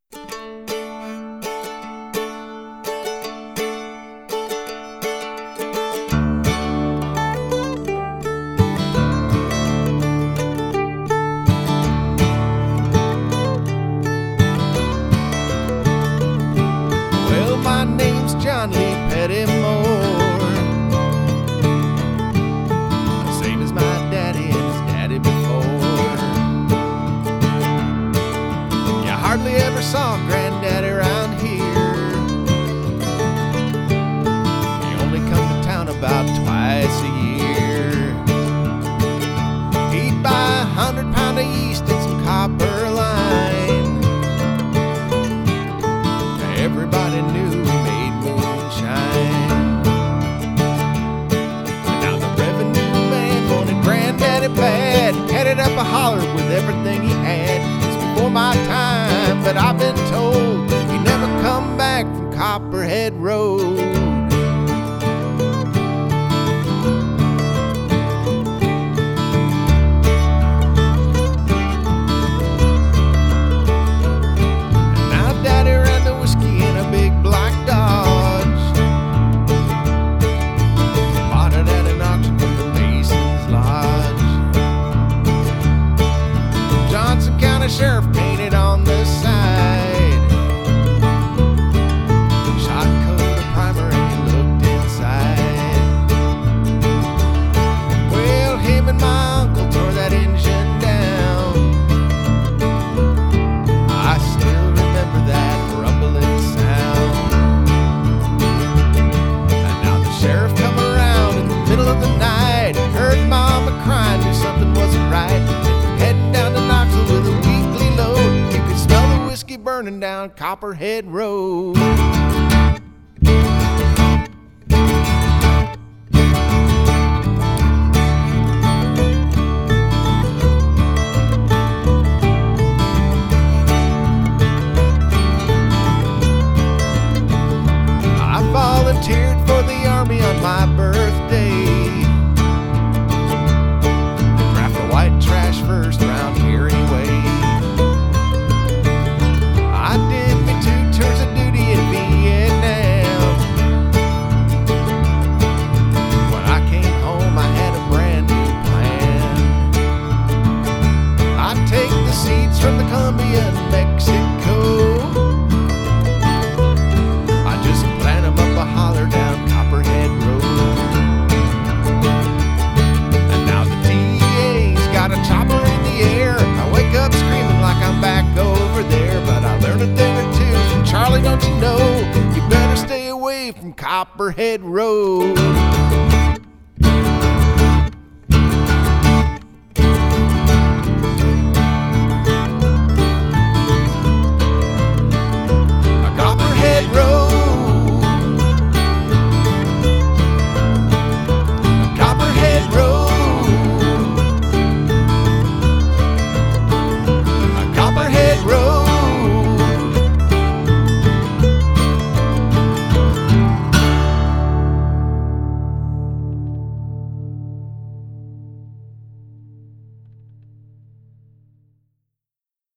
Well, my name's John Lee Pettymore, same as my daddy and his daddy before. You hardly ever saw Granddaddy around here. He only come to town about twice a year. He'd buy 100-pound of yeast and some copper line. Everybody knew he made moonshine. And now the revenue man wanted Granddaddy bad, headed up a holler with everything he had. It's before my time, but I've been told he never come back from Copperhead Road. Sheriff painted on the side, shot coat of primer and he looked inside. Well, him and my uncle tore that engine down. I still remember that rumbling sound. And now the sheriff come around in the middle of the night, heard Mama crying, knew something wasn't right. Heading down to Knoxville with a weekly load, you could smell the whiskey burning down Copperhead Road. I volunteered for the Army on my birthday. Trash first round here anyway. I did me 2 tours of duty in Vietnam. When I came home I had a brand new plan. I'd take the seeds from the Columbia and Mexico. I'd just plant them up a holler down Copperhead Road. Got a chopper in the air. I wake up screaming like I'm back over there. But I learned a thing or two from Charlie, don't you know? You better stay away from Copperhead Road.